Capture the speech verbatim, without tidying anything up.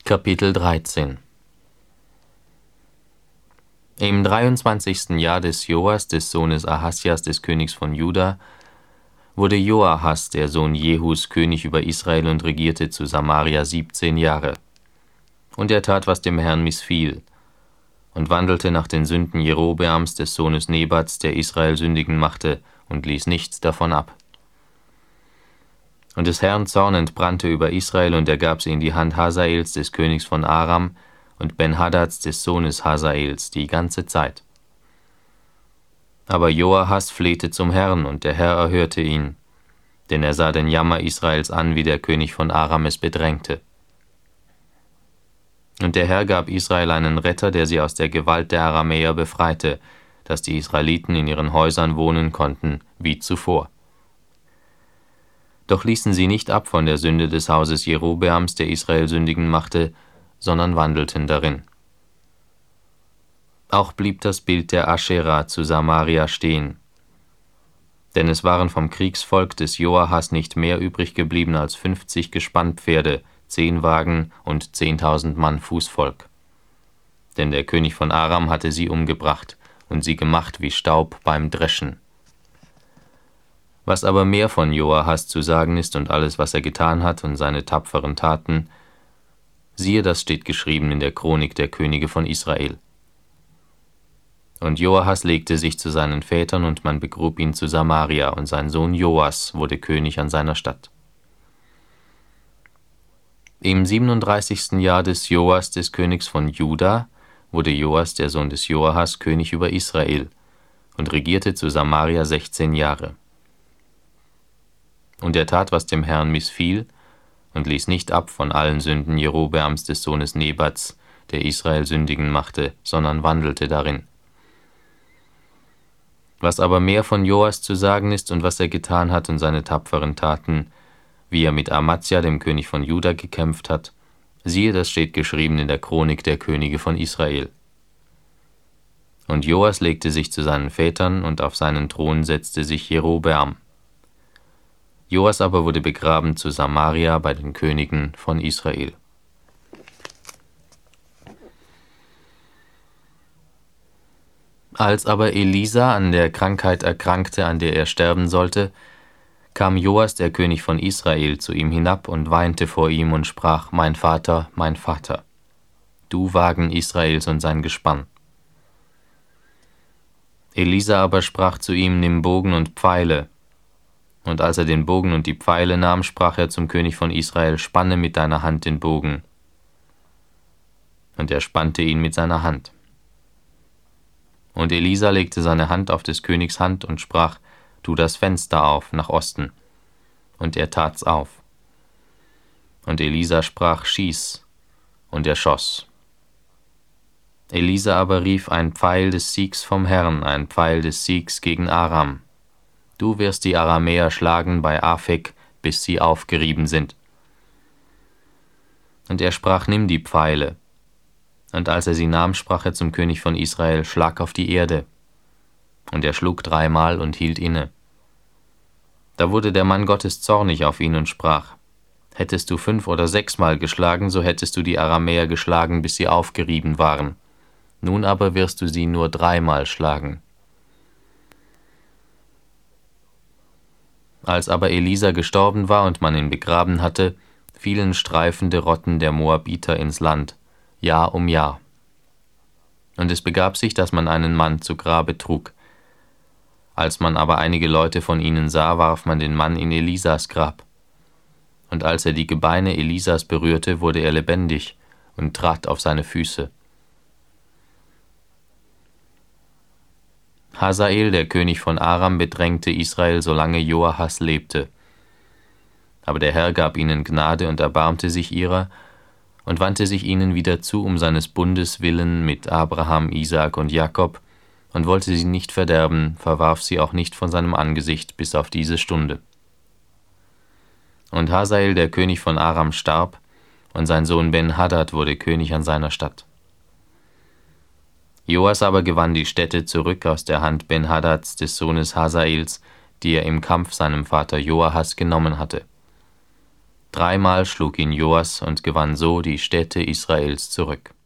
Kapitel dreizehn. Im dreiundzwanzigsten Jahr des Joas, des Sohnes Ahasjas, des Königs von Juda, wurde Joahas, der Sohn Jehus, König über Israel und regierte zu Samaria siebzehn Jahre. Und er tat, was dem Herrn missfiel, und wandelte nach den Sünden Jerobeams, des Sohnes Nebats, der Israel sündigen machte, und ließ nichts davon ab. Und des Herrn Zorn entbrannte über Israel, und er gab sie in die Hand Hasaels, des Königs von Aram, und Ben-Hadads, des Sohnes Hasaels, die ganze Zeit. Aber Joahas flehte zum Herrn, und der Herr erhörte ihn, denn er sah den Jammer Israels an, wie der König von Aram es bedrängte. Und der Herr gab Israel einen Retter, der sie aus der Gewalt der Aramäer befreite, dass die Israeliten in ihren Häusern wohnen konnten, wie zuvor. Doch ließen sie nicht ab von der Sünde des Hauses Jerobeams, der Israel sündigen machte, sondern wandelten darin. Auch blieb das Bild der Aschera zu Samaria stehen, denn es waren vom Kriegsvolk des Joahas nicht mehr übrig geblieben als fünfzig Gespannpferde, zehn Wagen und zehntausend Mann Fußvolk. Denn der König von Aram hatte sie umgebracht und sie gemacht wie Staub beim Dreschen. Was aber mehr von Joahas zu sagen ist und alles, was er getan hat und seine tapferen Taten, siehe, das steht geschrieben in der Chronik der Könige von Israel. Und Joahas legte sich zu seinen Vätern, und man begrub ihn zu Samaria, und sein Sohn Joas wurde König an seiner Stadt. Im siebenunddreißigsten Jahr des Joas, des Königs von Juda, wurde Joas, der Sohn des Joahas, König über Israel und regierte zu Samaria sechzehn Jahre. Und er tat, was dem Herrn missfiel, und ließ nicht ab von allen Sünden Jerobeams, des Sohnes Nebats, der Israel sündigen machte, sondern wandelte darin. Was aber mehr von Joas zu sagen ist und was er getan hat und seine tapferen Taten, wie er mit Amazia, dem König von Juda, gekämpft hat, siehe, das steht geschrieben in der Chronik der Könige von Israel. Und Joas legte sich zu seinen Vätern, und auf seinen Thron setzte sich Jerobeam. Joas aber wurde begraben zu Samaria bei den Königen von Israel. Als aber Elisa an der Krankheit erkrankte, an der er sterben sollte, kam Joas, der König von Israel, zu ihm hinab und weinte vor ihm und sprach: Mein Vater, mein Vater, du Wagen Israels und sein Gespann. Elisa aber sprach zu ihm: Nimm Bogen und Pfeile. Und als er den Bogen und die Pfeile nahm, sprach er zum König von Israel: Spanne mit deiner Hand den Bogen. Und er spannte ihn mit seiner Hand. Und Elisa legte seine Hand auf des Königs Hand und sprach: Tu das Fenster auf, nach Osten. Und er tat's auf. Und Elisa sprach: Schieß. Und er schoss. Elisa aber rief: Ein Pfeil des Siegs vom Herrn, ein Pfeil des Siegs gegen Aram. Du wirst die Aramäer schlagen bei Afek, bis sie aufgerieben sind. Und er sprach: Nimm die Pfeile. Und als er sie nahm, sprach er zum König von Israel: Schlag auf die Erde. Und er schlug dreimal und hielt inne. Da wurde der Mann Gottes zornig auf ihn und sprach: Hättest du fünf oder sechsmal geschlagen, so hättest du die Aramäer geschlagen, bis sie aufgerieben waren. Nun aber wirst du sie nur dreimal schlagen. Als aber Elisa gestorben war und man ihn begraben hatte, fielen streifende Rotten der Moabiter ins Land, Jahr um Jahr. Und es begab sich, dass man einen Mann zu Grabe trug. Als man aber einige Leute von ihnen sah, warf man den Mann in Elisas Grab. Und als er die Gebeine Elisas berührte, wurde er lebendig und trat auf seine Füße. Hasael, der König von Aram, bedrängte Israel, solange Joahas lebte. Aber der Herr gab ihnen Gnade und erbarmte sich ihrer und wandte sich ihnen wieder zu um seines Bundes willen mit Abraham, Isaak und Jakob, und wollte sie nicht verderben, verwarf sie auch nicht von seinem Angesicht bis auf diese Stunde. Und Hasael, der König von Aram, starb, und sein Sohn Ben-Hadad wurde König an seiner Stadt. Joas aber gewann die Städte zurück aus der Hand Ben-Hadads, des Sohnes Hasaels, die er im Kampf seinem Vater Joahas genommen hatte. Dreimal schlug ihn Joas und gewann so die Städte Israels zurück.